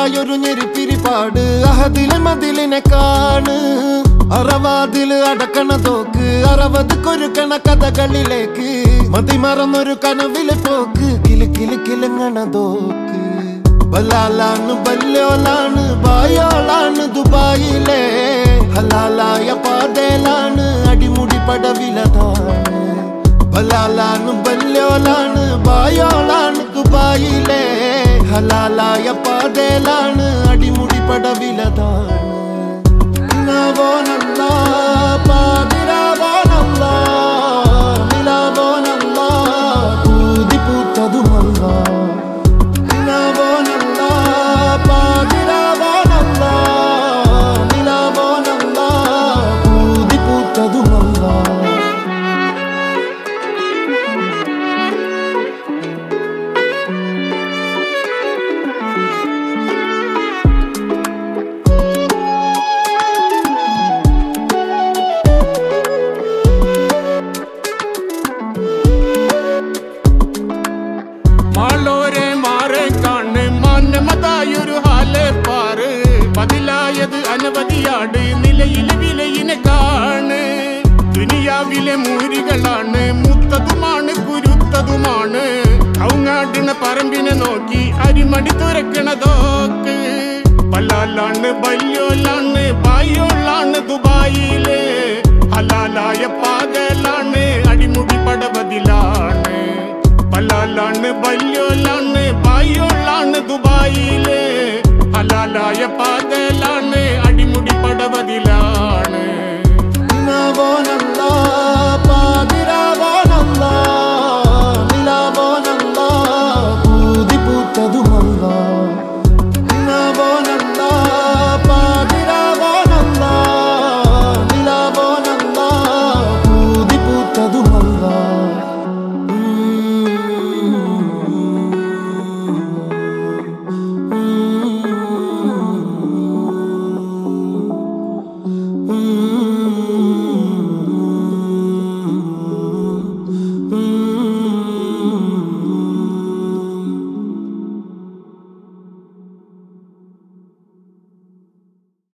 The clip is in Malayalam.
മതിമറന്നൊരായൊരു ഞെരിപ്പിരിപാട് അഹദിലെ മതിലിനെ കാണ് അറവാതില് അടക്കണ തോക്ക് 60 കൊരുക്കണ കഥകളിലേക്ക് മതിമറന്നൊരു കനവിലെ പോക്ക് കിലി കിലി കിലങ്ങണ തോക്ക് ബലാലാണ് ബല്യോലാണ് ബായോളാണ് ദുബായിലെ ഹലാലായ പാതയിലാണ് അടിമുടി പടവിലതാണ് ബലാലാണ് ബല്യോലാണ് ബായോളാണ് ദുബായിലെ ഹലാലായ പാതയിലാണ് അടിമുടി പടവിലതാണ് അനവധിയാട് നിലയിലെ വിലയിനെ കാണ് ദുനിയാവിലെ മൂരികളാണ് മുത്തതുമാണ് കുരുത്തതുമാണ് കൗങ്ങാടിന പറമ്പിനെ നോക്കി അരിമടി തുറക്കണതോക്ക് ബലാലാണ് ബല്യോലാണ് ബായോളാണ് ദുബായിലെ ഹലാലായ പാതലാണ് അടിമുടി പടവതിലാണ് ബലാലാണ് ബല്യോലാണ് ബായോളാണ് ദുബായിലെ ഹലാലായ പാത